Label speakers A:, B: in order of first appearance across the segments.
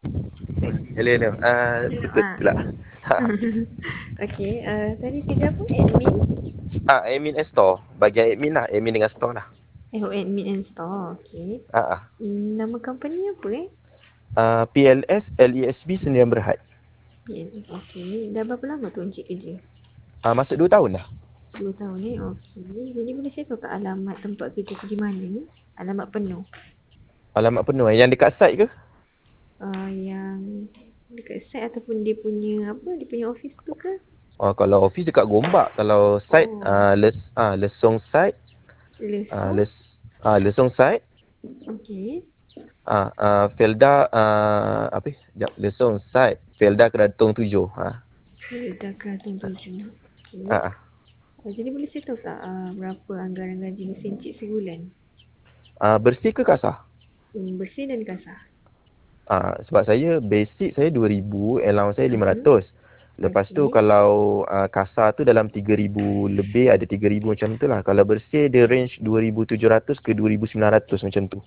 A: Hello, hello.
B: Hello,
A: Betul pula. Ha.
B: okey, tadi kerja apa? Admin?
A: Admin and store. Bagian admin lah. Admin dengan store lah.
B: Admin and store. Okey.
A: Ha, ha.
B: Nama company apa
A: PLS LESB Sdn Bhd.
B: Okey. Dah berapa lama tu Encik kerja?
A: Masuk 2 tahun dah.
B: 2 tahun Okey. Jadi boleh saya tahu tak alamat tempat kerja tu di mana ni? Alamat penuh.
A: Alamat penuh. Yang dekat site ke?
B: Yang dekat site ataupun dia punya apa? Dia punya office tu ke?
A: Kalau office dekat Gombak. Kalau site,
B: Oh,
A: Lesong site.
B: Lesong.
A: Les, Lesong site.
B: Okey.
A: Felda, apa? Sekejap. Lesong site. Felda Kedatung 7.
B: Dah Keraton 7. Okey.
A: Ha.
B: Jadi boleh saya tahu tak berapa anggaran gaji mesin Encik sebulan?
A: Bersih ke kasar?
B: Bersih dan kasar.
A: Sebab saya basic saya 2,000, allowance saya
B: Mhm.
A: 500. Lepas tu
B: Okey.
A: kalau kasar tu dalam 3,000 lebih, ada 3,000 macam tu lah. Kalau bersih dia range 2,700 ke 2,900 macam tu.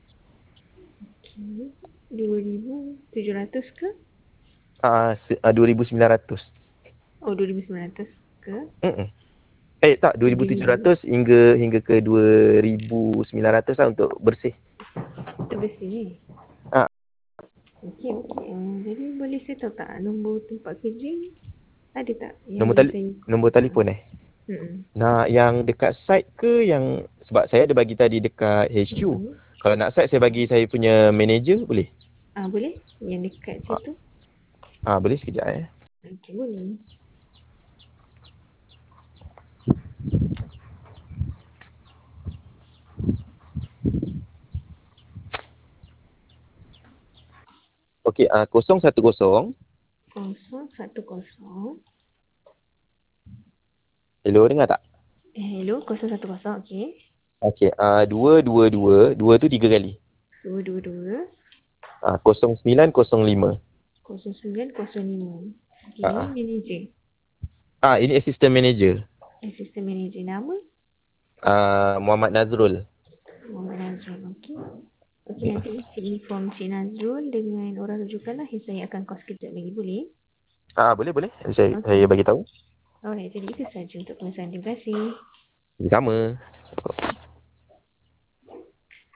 B: Okey. 2,700 ke?
A: 2,900.
B: Oh, 2,900 ke?
A: Mm-mm. Tak,
B: Jadi
A: 2,700 hingga ke 2,900 lah untuk bersih.
B: terbersih.
A: Ah,
B: Okey, okey. Jadi boleh saya tahu tak nombor tempat kerja ada tak yang
A: nombor
B: boleh
A: tali
B: saya?
A: nombor telefon
B: Mm-mm.
A: Nak yang dekat site ke yang sebab saya ada bagi tadi dekat HQ.
B: Mm-mm.
A: Kalau nak site saya bagi saya punya manager boleh?
B: Boleh? Yang dekat
A: Ah,
B: situ?
A: Boleh sekejap
B: Okey, boleh.
A: Okey, 010.
B: 010.
A: Hello, dengar tak?
B: Hello, 010. Okey.
A: Okey, 222, dua tu 3 kali.
B: 222
A: 0905.
B: 0905. Okey,
A: Ah,
B: ini
A: ah.
B: manager.
A: Ini assistant manager.
B: Assistant manager nama?
A: Muhammad Nazrul.
B: Muhammad Nazrul. Okey. Okey, nanti isi inform Cik Nazrul dengan orang rujukan lah. Saya akan call sekejap lagi. Boleh?
A: Boleh, boleh. Saya
B: Okey.
A: bagi tahu.
B: Alright, jadi itu saja untuk pemesanan. Terima kasih.
A: Sama.